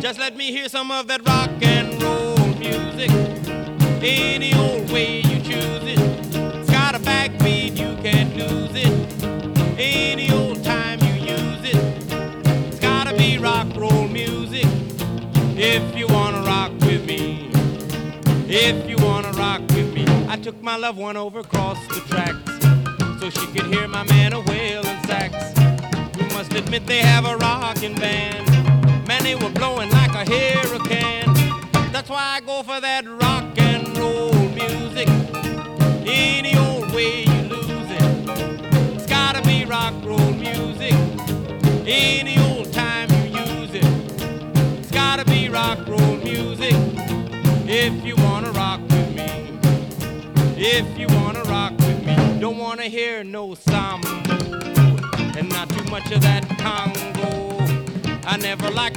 Just let me hear some of that rock and roll music. Any old way you choose it. It's got a backbeat, you can't lose it. Any old time you use it. It's gotta be rock roll music. If you wanna rock with me. If you wanna rock with me. I took my loved one over across the tracks so she could hear my man a wailing sax. We must admit they have a rockin' band. Man, they were blowing like a hurricane. That's why I go for that rock and roll music. Any old way you lose it. It's gotta be rock roll music. Any old time you use it. It's gotta be rock roll music. If you wanna rock with me. If you wanna rock with me. Don't wanna hear no samba and not too much of that Congo. I never liked